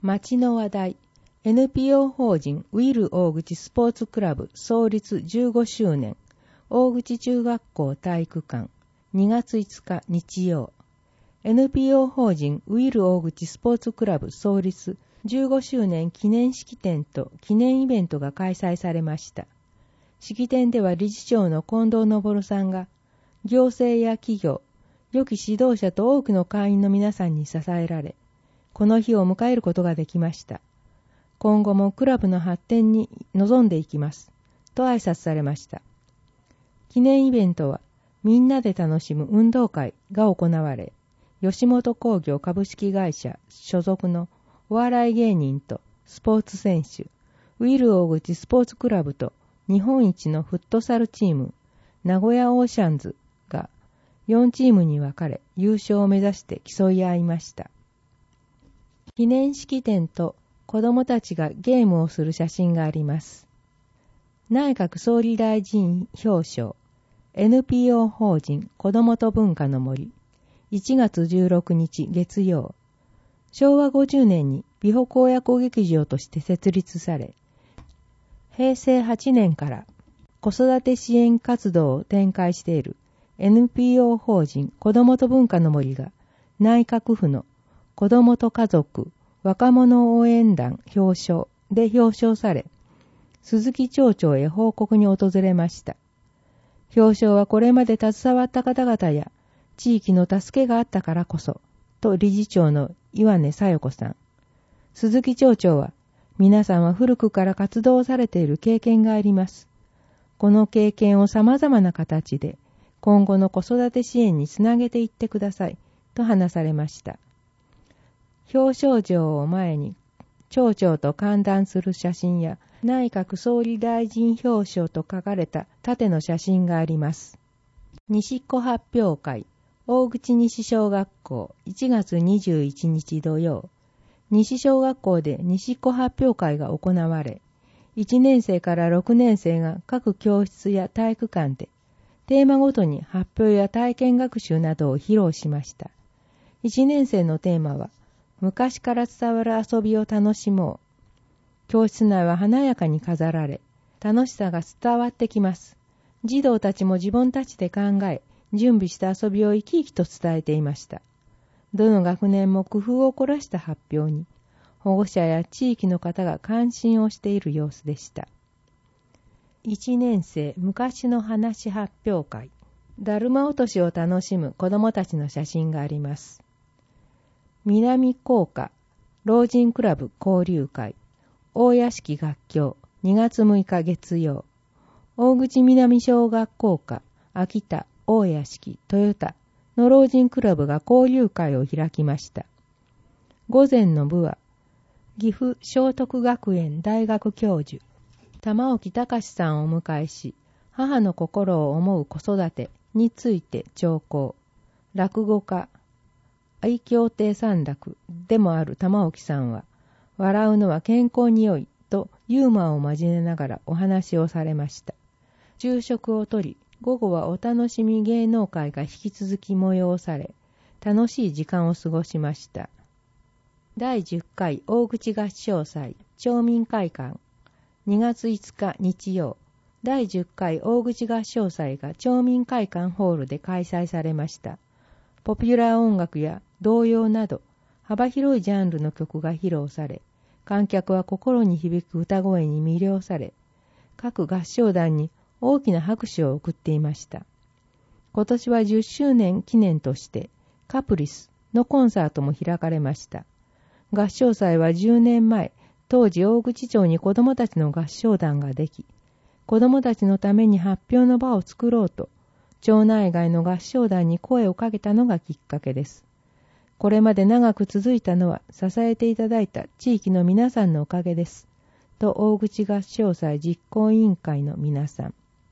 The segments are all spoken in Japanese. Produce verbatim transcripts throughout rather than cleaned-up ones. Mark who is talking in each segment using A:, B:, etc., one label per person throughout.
A: 町の話題。エヌピーオー 法人ウィル大口スポーツクラブ創立じゅうごしゅうねん。大口中学校体育館。にがついつか日曜。エヌピーオー 法人ウィル大口スポーツクラブ創立じゅうごしゅうねん記念式典と記念イベントが開催されました。式典では理事長の近藤昇さんが、行政や企業、良き指導者と多くの会員の皆さんに支えられ、この日を迎えることができました。今後もクラブの発展に臨んでいきます。と挨拶されました。記念イベントは、みんなで楽しむ運動会が行われ、吉本興業株式会社所属のお笑い芸人とスポーツ選手、ウィル大口スポーツクラブと日本一のフットサルチーム、名古屋オーシャンズがよんチームに分かれ優勝を目指して競い合いました。記念式典と子どもたちがゲームをする写真があります。内閣総理大臣表彰、エヌピーオー 法人子どもと文化の森、いちがつじゅうろくにち月曜。しょうわごじゅうねんに美保公約劇場として設立され、へいせいはちねんから子育て支援活動を展開している エヌピーオー 法人子どもと文化の森が内閣府の子どもと家族若者応援団表彰で表彰され、鈴木町長へ報告に訪れました。表彰はこれまで携わった方々や地域の助けがあったからこそ、と理事長の岩根小夜子さん。鈴木町長は、皆さんは古くから活動されている経験があります。この経験を様々な形で、今後の子育て支援につなげていってください、と話されました。表彰状を前に、町長と歓談する写真や、内閣総理大臣表彰と書かれた縦の写真があります。西子発表会、大口西小学校、いちがつにじゅういちにち土曜。西小学校で西子発表会が行われ、いちねんせいからろくねんせいが各教室や体育館で、テーマごとに発表や体験学習などを披露しました。いちねんせいのテーマは、昔から伝わる遊びを楽しもう。教室内は華やかに飾られ、楽しさが伝わってきます。児童たちも自分たちで考え、準備した遊びを生き生きと伝えていました。どの学年も工夫を凝らした発表に、保護者や地域の方が関心をしている様子でした。いちねんせい昔の話発表会、だるま落としを楽しむ子どもたちの写真があります。南高架老人クラブ交流会、大屋敷学協、にがつむいか月曜。大口南小学校科、秋田、大屋敷、豊田の老人クラブが交流会を開きました。午前の部は、岐阜聖徳学園大学教授、玉置隆さんをお迎えし、母の心を思う子育てについて聴講。落語家、愛嬌亭三楽でもある玉置さんは、笑うのは健康に良いとユーモアを交えながらお話をされました。昼食をとり、午後はお楽しみ芸能会が引き続き催され、楽しい時間を過ごしました。だいじゅっかい大口合唱祭町民会館、にがついつか日曜。だいじゅっかい大口合唱祭が町民会館ホールで開催されました。ポピュラー音楽や童謡など幅広いジャンルの曲が披露され、観客は心に響く歌声に魅了され、各合唱団に大きな拍手を送っていました。今年はじゅっしゅうねん記念としてカプリスのコンサートも開かれました。合唱祭はじゅうねんまえ、当時大口町に子どもたちの合唱団ができ、子どもたちのために発表の場を作ろうと、町内外の合唱団に声をかけたのがきっかけです。これまで長く続いたのは支えていただいた地域の皆さんのおかげです。と大口合唱祭実行委員会の皆さん。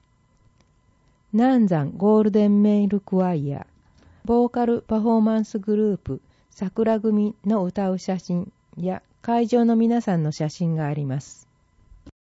A: 南山ゴールデンメイルクワイア、ボーカルパフォーマンスグループ桜組の歌う写真や会場の皆さんの写真があります。